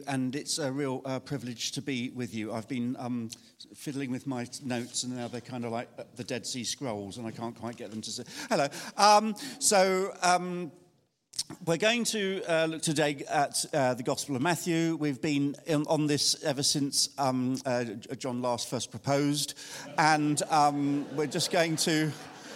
you, and it's a real privilege to be with you. I've been fiddling with my notes, and now they're kind of like the Dead Sea Scrolls, and I can't quite get them to say hello. We're going to look today at the Gospel of Matthew. We've been on this ever since John last first proposed, and we're just going to...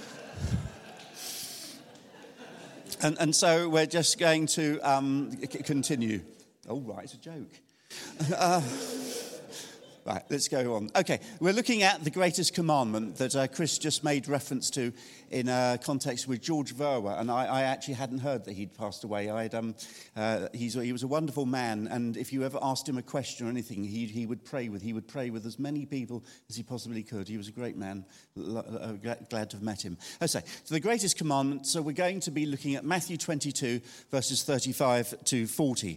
And so we're just going to continue. Oh, right, it's a joke. Right, let's go on. Okay, we're looking at the greatest commandment that Chris just made reference to in a context with George Verwer, and I actually hadn't heard that he'd passed away. He was a wonderful man, and if you ever asked him a question or anything, he would pray with as many people as he possibly could. He was a great man. Glad to have met him. So the greatest commandment. So we're going to be looking at Matthew 22, verses 35 to 40.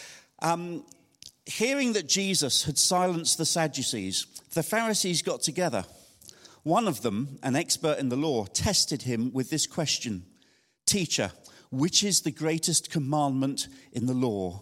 Hearing that Jesus had silenced the Sadducees, the Pharisees got together. One of them, an expert in the law, tested him with this question: "Teacher, which is the greatest commandment in the law?"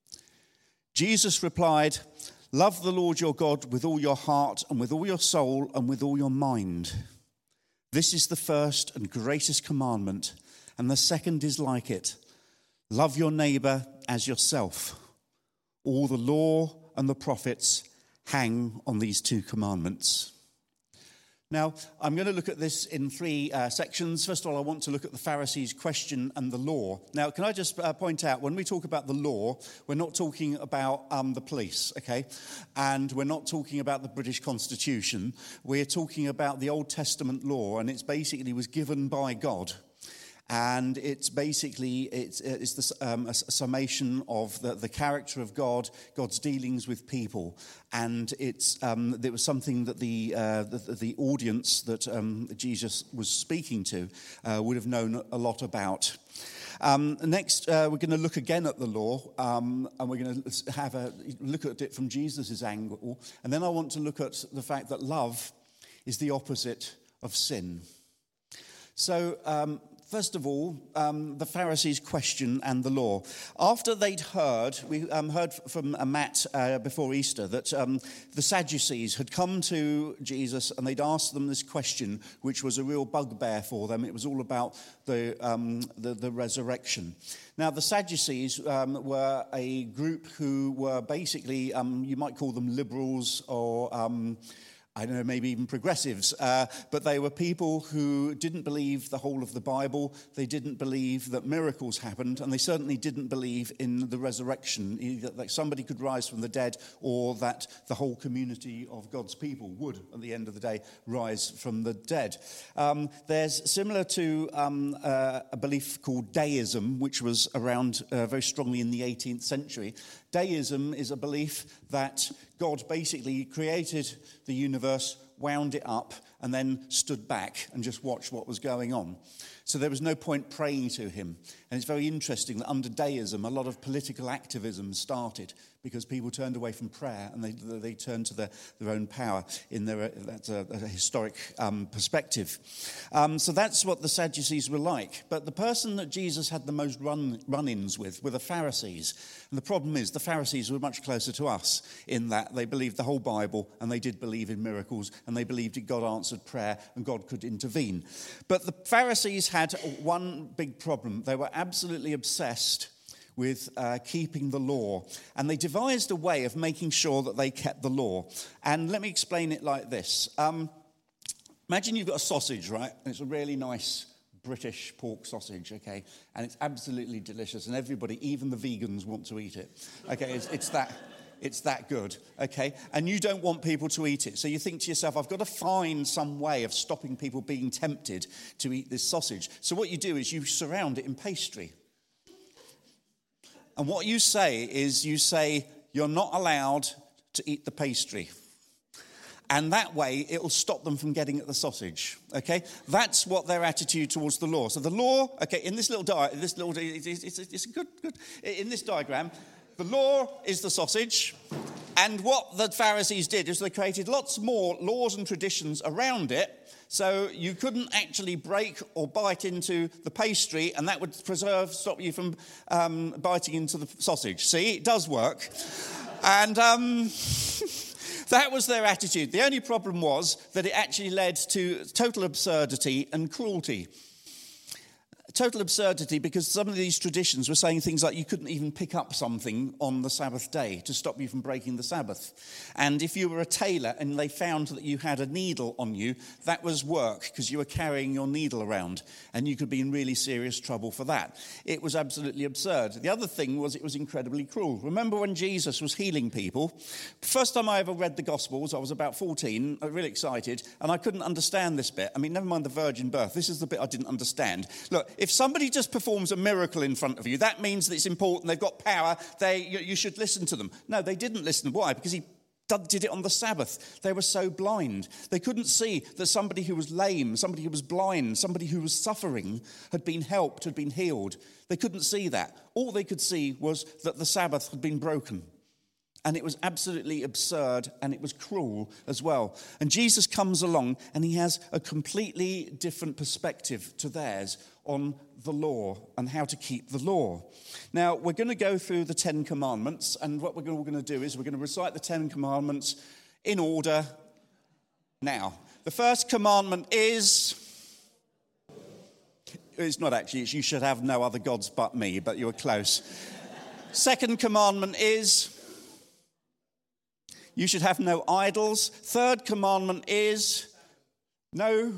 Jesus replied, "Love the Lord your God with all your heart and with all your soul and with all your mind. This is the first and greatest commandment, and the second is like it. Love your neighbor as yourself. All the law and the prophets hang on these two commandments." Now, I'm going to look at this in three sections. First of all, I want to look at the Pharisees' question and the law. Now, can I just point out, when we talk about the law, we're not talking about the police, okay? And we're not talking about the British Constitution. We're talking about the Old Testament law, and it's basically was given by God. And it's basically a summation of the character of God, God's dealings with people, and there was something that the audience that Jesus was speaking to would have known a lot about. Next, we're going to look again at the law, and we're going to have a look at it from Jesus' angle, and then I want to look at the fact that love is the opposite of sin. So. First of all, the Pharisees' question and the law. After they'd heard, we heard from Matt before Easter that the Sadducees had come to Jesus and they'd asked them this question, which was a real bugbear for them. It was all about the resurrection. Now, the Sadducees were a group who were basically, you might call them liberals or... I don't know, maybe even progressives, but they were people who didn't believe the whole of the Bible, they didn't believe that miracles happened, and they certainly didn't believe in the resurrection, either that somebody could rise from the dead or that the whole community of God's people would, at the end of the day, rise from the dead. There's similar to a belief called deism, which was around very strongly in the 18th century. Deism is a belief that God basically created the universe, wound it up, and then stood back and just watched what was going on. So there was no point praying to him. And it's very interesting that under deism, a lot of political activism started because people turned away from prayer and they turned to their own power in that's a historic perspective. So that's what the Sadducees were like. But the person that Jesus had the most run-ins with were the Pharisees. And the problem is the Pharisees were much closer to us in that they believed the whole Bible and they did believe in miracles and they believed that God answered prayer and God could intervene. But the Pharisees had one big problem. They were absolutely obsessed with keeping the law. And they devised a way of making sure that they kept the law. And let me explain it like this. Imagine you've got a sausage, right? And it's a really nice British pork sausage, okay? And it's absolutely delicious. And everybody, even the vegans, want to eat it. Okay, it's that good, okay? And you don't want people to eat it. So you think to yourself, I've got to find some way of stopping people being tempted to eat this sausage. So what you do is you surround it in pastry. And what you say is you're not allowed to eat the pastry. And that way, it'll stop them from getting at the sausage, okay? That's what their attitude towards the law. So the law, okay, in this little in this diagram, the law is the sausage, And what the Pharisees did is they created lots more laws and traditions around it, so you couldn't actually break or bite into the pastry, and that would stop you from biting into the sausage. See, it does work. And that was their attitude. The only problem was that it actually led to total absurdity and cruelty. Total absurdity because some of these traditions were saying things like you couldn't even pick up something on the Sabbath day to stop you from breaking the Sabbath. And if you were a tailor and they found that you had a needle on you, that was work because you were carrying your needle around and you could be in really serious trouble for that. It was absolutely absurd. The other thing was it was incredibly cruel. Remember when Jesus was healing people? First time I ever read the Gospels, I was about 14, really excited, and I couldn't understand this bit. I mean, never mind the virgin birth. This is the bit I didn't understand. Look, if somebody just performs a miracle in front of you, that means that it's important, they've got power, you should listen to them. No, they didn't listen. Why? Because he did it on the Sabbath. They were so blind. They couldn't see that somebody who was lame, somebody who was blind, somebody who was suffering had been helped, had been healed. They couldn't see that. All they could see was that the Sabbath had been broken. And it was absolutely absurd, and it was cruel as well. And Jesus comes along, and he has a completely different perspective to theirs on the law and how to keep the law. Now, we're going to go through the 10 Commandments, and what we're going to do is we're going to recite the 10 Commandments in order now. The first commandment is... It's not actually, it's you should have no other gods but me, but you were close. Second commandment is... You should have no idols. Third commandment is no.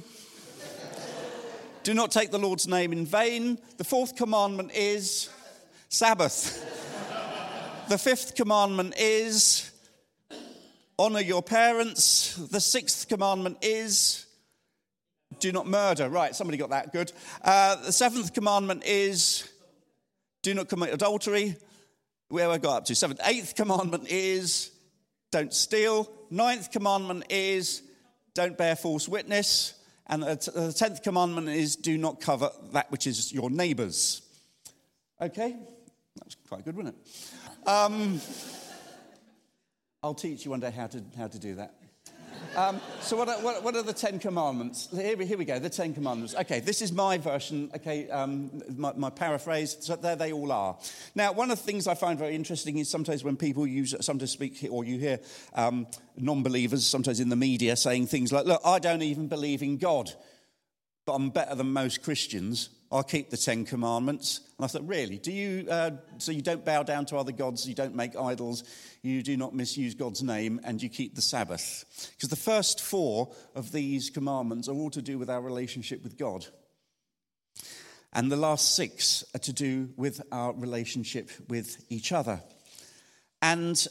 Do not take the Lord's name in vain. The fourth commandment is Sabbath. The fifth commandment is honor your parents. The sixth commandment is do not murder. Right, somebody got that, good. The seventh commandment is do not commit adultery. Where I got up to? Seventh. Eighth commandment is don't steal. Ninth commandment is don't bear false witness. And the 10th commandment is do not covet that which is your neighbour's. Okay? That was quite good, wasn't it? I'll teach you one day how to do that. So what are the 10 commandments? Here we go, the 10 commandments. Okay, this is my version, okay, my paraphrase, so there they all are. Now, one of the things I find very interesting is sometimes when people sometimes speak, or you hear non-believers, sometimes in the media, saying things like, look, I don't even believe in God, but I'm better than most Christians. I'll keep the 10 commandments. And I thought, really? Do you? So you don't bow down to other gods, you don't make idols, you do not misuse God's name, and you keep the Sabbath. Because the first 4 of these commandments are all to do with our relationship with God. And the last 6 are to do with our relationship with each other. And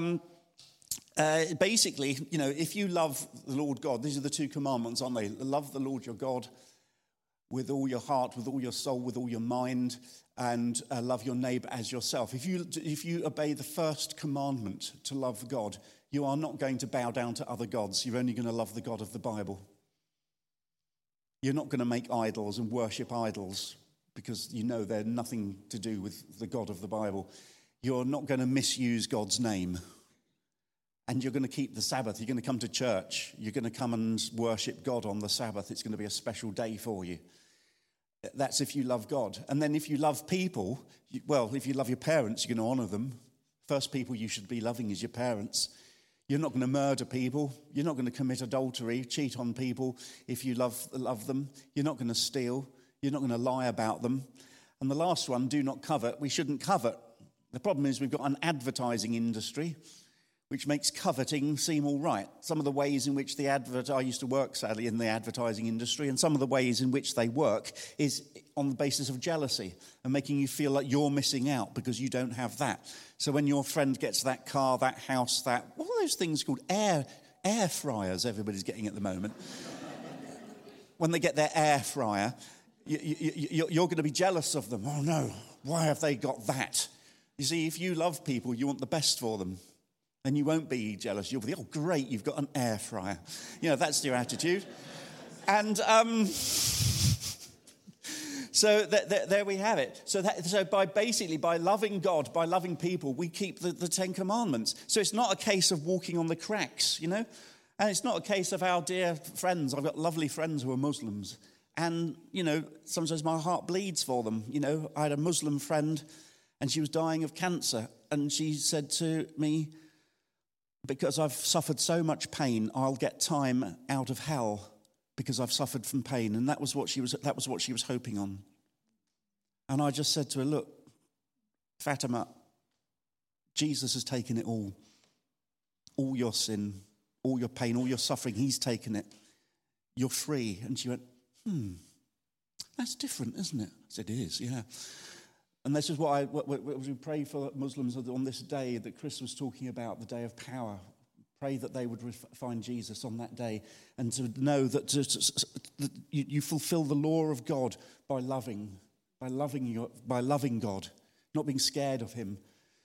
basically, you know, if you love the Lord God, these are the 2 commandments, aren't they? Love the Lord your God with all your heart, with all your soul, with all your mind, and love your neighbour as yourself. If you obey the first commandment to love God, you are not going to bow down to other gods. You're only going to love the God of the Bible. You're not going to make idols and worship idols because you know they're nothing to do with the God of the Bible. You're not going to misuse God's name. And you're going to keep the Sabbath. You're going to come to church. You're going to come and worship God on the Sabbath. It's going to be a special day for you. That's if you love God. And then if you love people, if you love your parents, you're going to honour them. First people you should be loving is your parents. You're not going to murder people. You're not going to commit adultery, cheat on people if you love them. You're not going to steal. You're not going to lie about them. And the last one, do not covet. We shouldn't covet. The problem is we've got an advertising industry which makes coveting seem all right. Some of the ways in which I used to work, sadly, in the advertising industry, and some of the ways in which they work is on the basis of jealousy and making you feel like you're missing out because you don't have that. So when your friend gets that car, that house, what are those things called? Air fryers everybody's getting at the moment. When they get their air fryer, you're going to be jealous of them. Oh no, why have they got that? You see, if you love people, you want the best for them. Then you won't be jealous. You'll be, oh, great, you've got an air fryer. You know, that's your attitude. And So there we have it. So by loving God, by loving people, we keep the Ten Commandments. So it's not a case of walking on the cracks, you know. And it's not a case of our dear friends. I've got lovely friends who are Muslims. And, you know, sometimes my heart bleeds for them. You know, I had a Muslim friend and she was dying of cancer. And she said to me, because I've suffered so much pain, I'll get time out of hell because I've suffered from pain. And that was what she was hoping on. And I just said to her, look, Fatima, Jesus has taken it all your sin, all your pain, all your suffering, he's taken it. You're free. And she went, that's different, isn't it? I said, it is, yeah. And this is what we pray for Muslims on this day that Chris was talking about, the day of power. Pray that they would find Jesus on that day and to know that you fulfill the law of God by loving God, not being scared of him,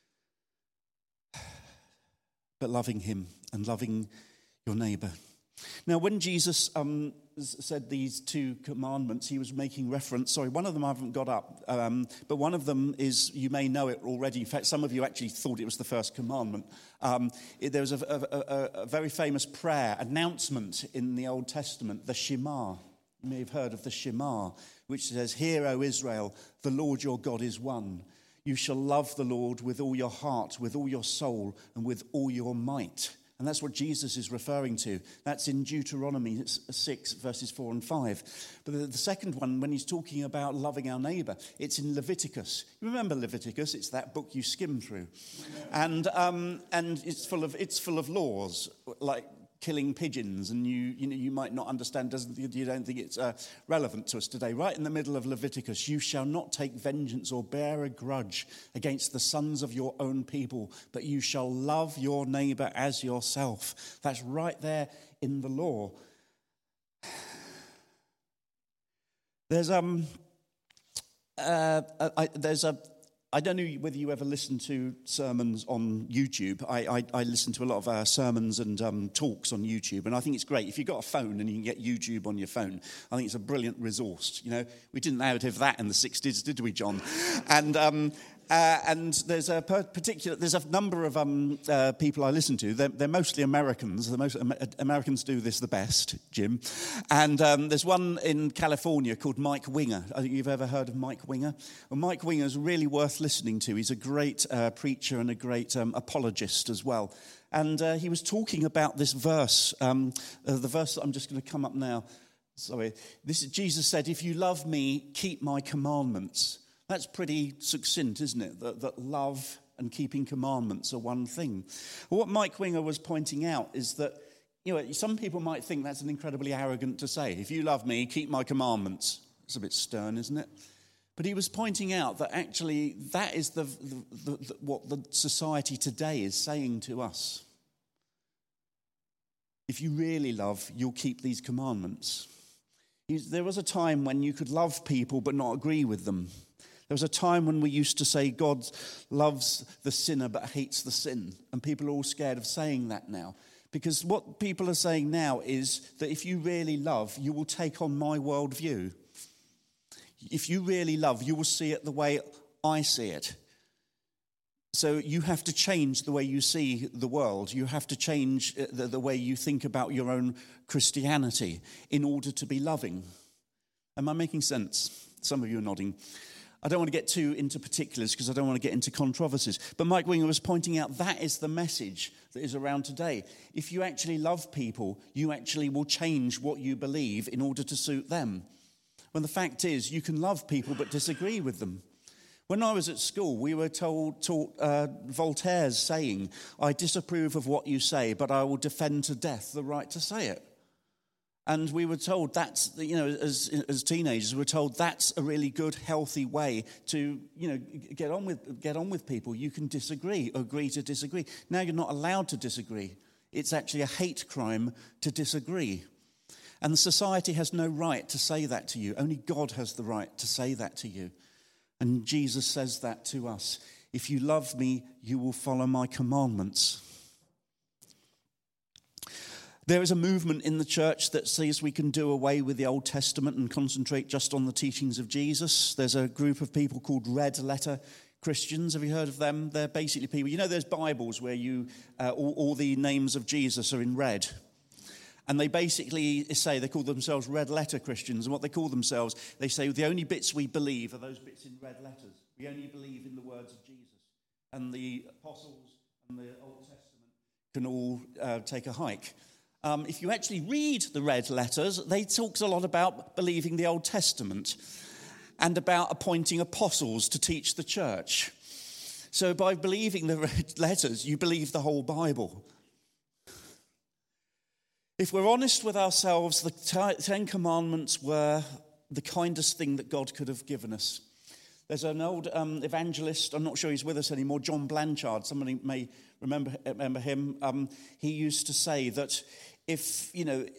but loving him and loving your neighbor. Now, when Jesus said these two commandments, he was making reference. Sorry, one of them I haven't got up, but one of them is, you may know it already. In fact, some of you actually thought it was the first commandment. There was a very famous prayer, announcement in the Old Testament, the Shema. You may have heard of the Shema, which says, "Hear, O Israel, the Lord your God is one. You shall love the Lord with all your heart, with all your soul, and with all your might." And that's what Jesus is referring to. That's in Deuteronomy 6, verses 4 and 5. But the second one, when he's talking about loving our neighbor, it's in Leviticus. You remember Leviticus? It's that book you skim through. And it's full of laws, like killing pigeons, and you might not understand, you don't think it's relevant to us today. Right in the middle of Leviticus, you shall not take vengeance or bear a grudge against the sons of your own people, but you shall love your neighbor as yourself. That's right there in the law. I don't know whether you ever listen to sermons on YouTube. I listen to a lot of sermons and talks on YouTube, and I think it's great. If you've got a phone and you can get YouTube on your phone, I think it's a brilliant resource. You know, we didn't have that in the 60s, did we, John? And there's a number of people I listen to. They're mostly Americans. Americans do this the best, Jim. And there's one in California called Mike Winger. I think you've ever heard of Mike Winger. Well, Mike Winger is really worth listening to. He's a great preacher and a great apologist as well. And he was talking about this verse, the verse that I'm just going to come up now. Sorry. Jesus said, "If you love me, keep my commandments." That's pretty succinct, isn't it? That love and keeping commandments are one thing. Well, what Mike Winger was pointing out is that, you know, some people might think that's an incredibly arrogant to say. If you love me, keep my commandments. It's a bit stern, isn't it? But he was pointing out that actually that is what the society today is saying to us. If you really love, you'll keep these commandments. There was a time when you could love people but not agree with them. There was a time when we used to say God loves the sinner but hates the sin. And people are all scared of saying that now. Because what people are saying now is that if you really love, you will take on my worldview. If you really love, you will see it the way I see it. So you have to change the way you see the world. You have to change the way you think about your own Christianity in order to be loving. Am I making sense? Some of you are nodding. I don't want to get too into particulars because I don't want to get into controversies. But Mike Winger was pointing out that is the message that is around today. If you actually love people, you actually will change what you believe in order to suit them. When the fact is, you can love people but disagree with them. When I was at school, we were taught Voltaire's saying, "I disapprove of what you say, but I will defend to death the right to say it." And we were told that's, you know, as teenagers, we were told that's a really good, healthy way to, you know, get on with people. You can disagree, agree to disagree. Now you're not allowed to disagree. It's actually a hate crime to disagree. And the society has no right to say that to you. Only God has the right to say that to you. And Jesus says that to us. If you love me, you will follow my commandments. There is a movement in the church that says we can do away with the Old Testament and concentrate just on the teachings of Jesus. There's a group of people called Red Letter Christians. Have you heard of them? They're basically people, there's Bibles where all the names of Jesus are in red. And they basically say, they call themselves Red Letter Christians. And what they call themselves, they say the only bits we believe are those bits in red letters. We only believe in the words of Jesus. And the apostles and the Old Testament can all take a hike. If you actually read the red letters, they talk a lot about believing the Old Testament and about appointing apostles to teach the church. So by believing the red letters, you believe the whole Bible. If we're honest with ourselves, the Ten Commandments were the kindest thing that God could have given us. There's an old evangelist, I'm not sure he's with us anymore, John Blanchard. Somebody may remember him. He used to say that if,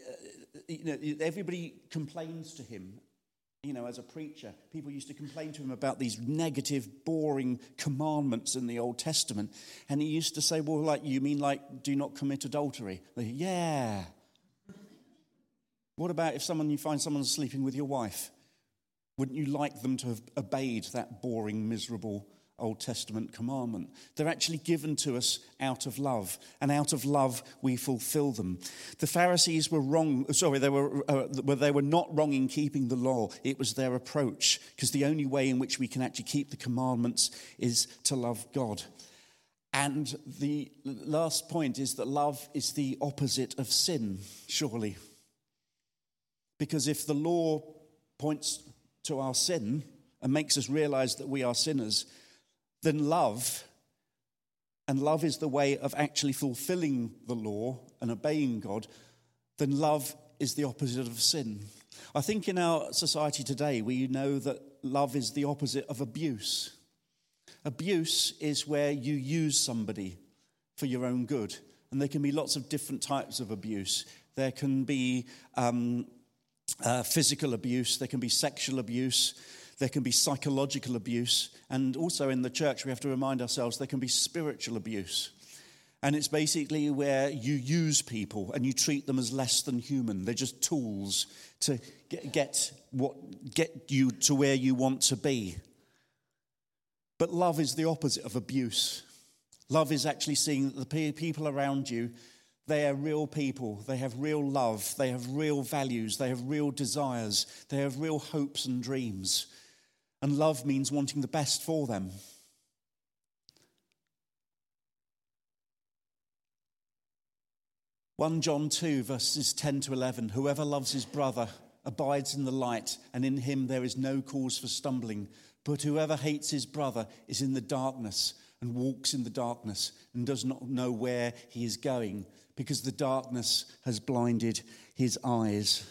everybody complains to him, as a preacher, people used to complain to him about these negative, boring commandments in the Old Testament. And he used to say, well, you mean do not commit adultery? They, yeah. What about if you find someone sleeping with your wife? Wouldn't you like them to have obeyed that boring, miserable Old Testament commandment? They're actually given to us out of love, and out of love we fulfill them. The Pharisees were wrong. They were not wrong in keeping the law. It was their approach, because the only way in which we can actually keep the commandments is to love God. And the last point is that love is the opposite of sin, surely. Because if the law points to our sin and makes us realize that we are sinners, then love is the way of actually fulfilling the law and obeying God, then love is the opposite of sin. I think in our society today, we know that love is the opposite of abuse. Abuse is where you use somebody for your own good. And there can be lots of different types of abuse. There can be physical abuse, there can be sexual abuse, there can be psychological abuse, and also in the church we have to remind ourselves there can be spiritual abuse. And it's basically where you use people and you treat them as less than human. They're just tools to get you to where you want to be. But love is the opposite of abuse. Love is actually seeing that the people around you, they are real people. They have real love. They have real values. They have real desires. They have real hopes and dreams. And love means wanting the best for them. John 2, verses 10 to 11. Whoever loves his brother abides in the light, and in him there is no cause for stumbling. But whoever hates his brother is in the darkness and walks in the darkness and does not know where he is going, because the darkness has blinded his eyes.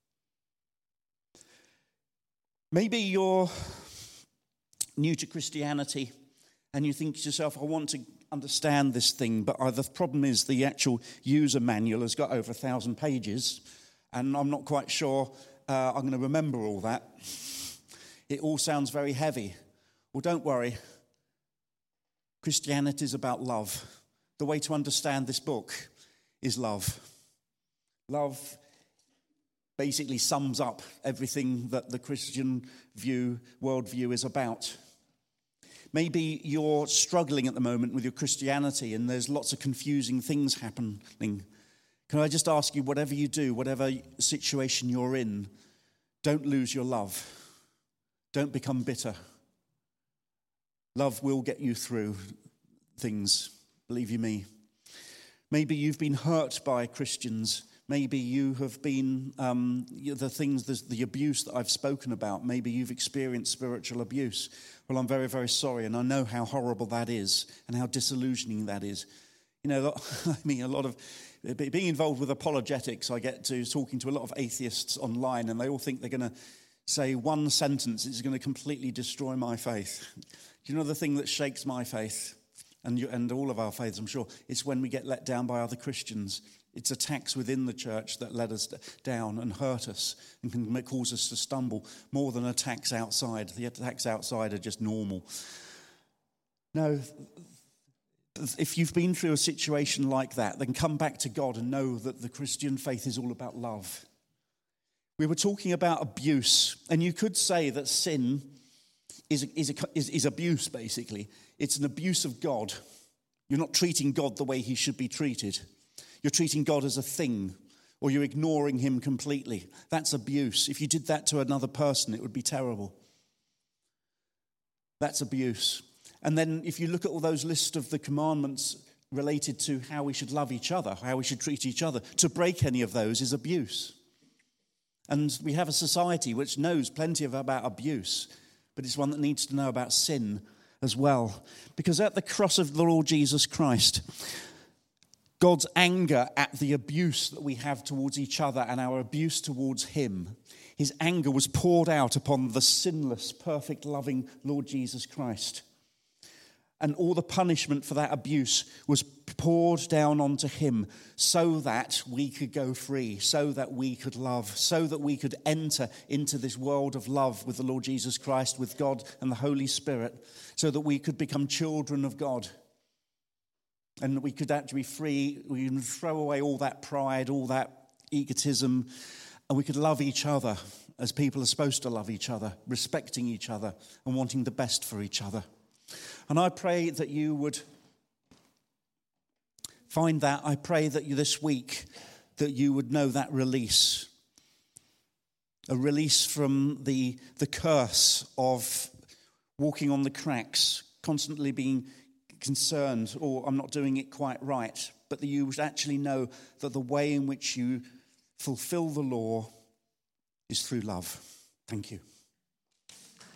Maybe you're new to Christianity and you think to yourself, I want to understand this thing, but the problem is the actual user manual has got over 1,000 pages, and I'm not quite sure I'm going to remember all that. It all sounds very heavy. Well, don't worry. Christianity is about love. The way to understand this book is love. Love basically sums up everything that the Christian worldview is about. Maybe you're struggling at the moment with your Christianity and there's lots of confusing things happening. Can I just ask you, whatever you do, whatever situation you're in, don't lose your love. Don't become bitter. Love will get you through things, believe you me. Maybe you've been hurt by Christians. Maybe you have been, the abuse that I've spoken about. Maybe you've experienced spiritual abuse. Well, I'm very, very sorry, and I know how horrible that is and how disillusioning that is. A lot of being involved with apologetics, I get to talking to a lot of atheists online, and they all think they're going to say one sentence is going to completely destroy my faith. Do you know the thing that shakes my faith, and all of our faiths, I'm sure, it's when we get let down by other Christians. It's attacks within the church that let us down and hurt us and can cause us to stumble more than attacks outside. The attacks outside are just normal. No, if you've been through a situation like that, then come back to God and know that the Christian faith is all about love. We were talking about abuse, and you could say that sin is abuse, basically. It's an abuse of God. You're not treating God the way he should be treated. You're treating God as a thing, or you're ignoring him completely. That's abuse. If you did that to another person, it would be terrible. That's abuse. And then if you look at all those lists of the commandments related to how we should love each other, how we should treat each other, to break any of those is abuse. And we have a society which knows plenty about abuse, but it's one that needs to know about sin as well. Because at the cross of the Lord Jesus Christ, God's anger at the abuse that we have towards each other and our abuse towards him, his anger was poured out upon the sinless, perfect, loving Lord Jesus Christ. And all the punishment for that abuse was poured down onto him so that we could go free, so that we could love, so that we could enter into this world of love with the Lord Jesus Christ, with God and the Holy Spirit, so that we could become children of God. And we could actually be free. We can throw away all that pride, all that egotism, and we could love each other as people are supposed to love each other, respecting each other and wanting the best for each other. And I pray that you would find that. I pray that you this week, that you would know that release. A release from the curse of walking on the cracks, constantly being concerned, or I'm not doing it quite right. But that you would actually know that the way in which you fulfill the law is through love. Thank you.